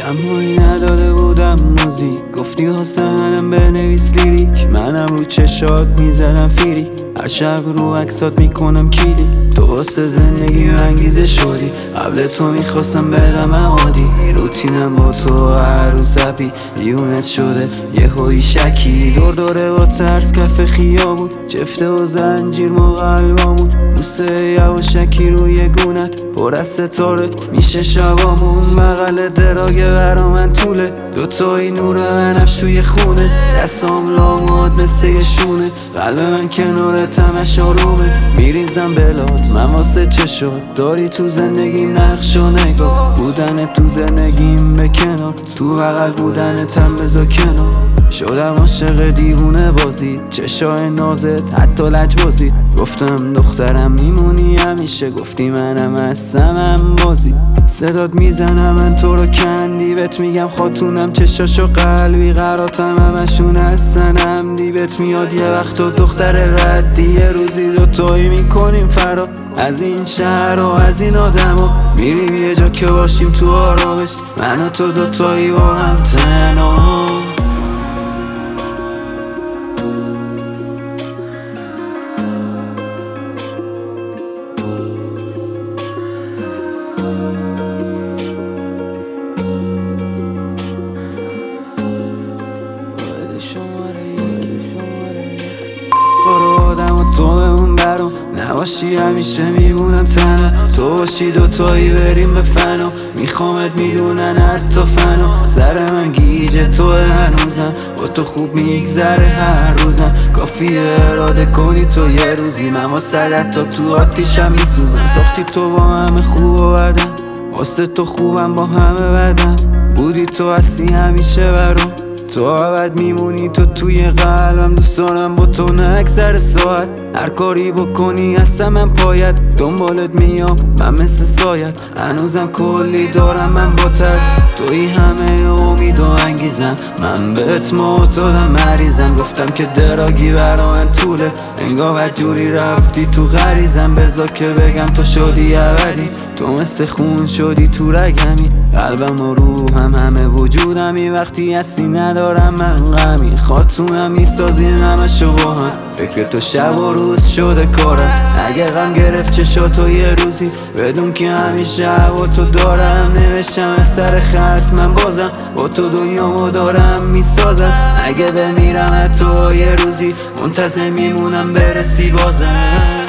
شمعی نداده بودم موزیک، گفتی حسنم بنویس لیریک. منم رو چشات میزنم فیری، هر شب رو عکسات میکنم کلیک. تو واسه زندگی انگیزه شدی، قبل تو میخواستم برم عادی. روتینم با تو هر روز زبی دیونت شده یه هایی شکی. دور دوره با ترس کف خیابون، جفته و زنجیر ما قلبامون. بوسه یواشکی روی گونت پر از ستاره میشه شبامون. بغل دراگه برا من طوله، دوتایی نور بنفش توی خونه. دستام لاماد مثل یه شونه، قلب من کنارت همش آرومه. میریزم بلاد من واسه چشات، داری تو زندگیم نقش و نگاه. بودن تو زندگیم به کنار، تو بغل بودنت هم بذار کنار. شدم عاشق دیوونه بازی، چشای نازت حتی لجبازی. گفتم دخترم میمونی همیشه، گفتی منم هستم هم بازی. صدات میزنم من تو رو کندی، بهت میگم خاتونم چشاشو قلبی. قراتم همشون هستن همدی، بهت میاد یه وقت و دختر ردی. یه روزی دوتایی میکنیم فرا از این شهر و از این آدما. میریم یه جا که باشیم تو آرامش، من و تو دوتایی با هم تنها. آدم و تو بمون برام، نباشی همیشه میمونم تنها. تو باشی دوتایی بریم به فنا، میخوامت میدونن حتی فنا. سر من گیجه توه هنوزم، با تو خوب میگذره هر روزم. کافیه اراده کنی تو یه روزی، من واسه تا تو آتیشم میسوزم. ساختی تو با همه خوب و بدم، واسه تو خوبم با همه بدم. بودی تو هستی همیشه برام، تو ابد میمونی تو توی قلبم. دوست دارم با تو نه اکثر ساعت، هر کاری بکنی هستم من پایت. دنبالت میام من مثل سایت، هنوزم کلی دارم من با طرف. توی همه امید و انگیزم، من بهت معتادم مریضم. گفتم که دراگی برا من طوله، انگار بدجوری رفتی تو غریزم. بذار که بگم تو شدی ابدی، تو مثل خون شدی تو رگمی. قلبم و روحم همه وجودمی، وقتی هستی ندارم من غمی. خاتونم میسازیم همشو با هم، فکر تو شب و روز شده کارم. اگه غم گرفت چشاتو یه روزی، بدون که همیشه هوا تو دارم. نوشتم از سر خط من بازم، با تو دنیامو دارم میسازم. اگه بمیرم حتی یه روزی، منتظر میمونم برسی بازم.